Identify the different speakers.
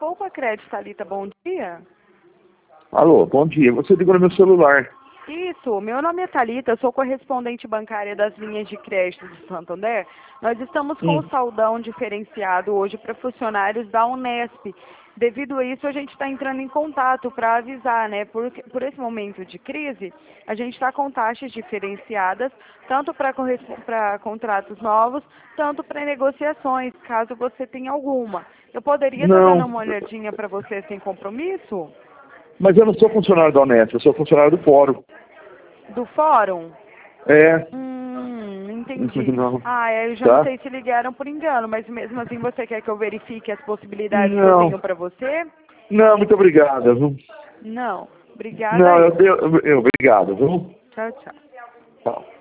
Speaker 1: Poupa Crédito, Thalita, bom dia.
Speaker 2: Alô, bom dia. Você ligou no meu celular.
Speaker 1: Isso, meu nome é Thalita, eu sou correspondente bancária das linhas de crédito de Santander. Nós estamos com o saldão diferenciado hoje para funcionários da Unesp. Devido a isso, a gente está entrando em contato para avisar, né? Por esse momento de crise, a gente está com taxas diferenciadas, tanto para contratos novos, tanto para negociações, caso você tenha alguma. Eu poderia estar dando
Speaker 2: Não,
Speaker 1: uma olhadinha para você sem compromisso?
Speaker 2: mas eu não sou funcionário da Unesp, eu sou funcionário do Fórum.
Speaker 1: Do fórum?
Speaker 2: É.
Speaker 1: Entendi.
Speaker 2: Não.
Speaker 1: Eu já não
Speaker 2: Tá?
Speaker 1: sei se ligaram por engano, mas mesmo assim você quer que eu verifique as possibilidades que eu
Speaker 2: Não.
Speaker 1: tenho para você?
Speaker 2: Não, muito obrigado, viu?
Speaker 1: Não. Obrigada
Speaker 2: Não,
Speaker 1: aí.
Speaker 2: obrigado, viu?
Speaker 1: Tchau, tchau.
Speaker 2: Tchau.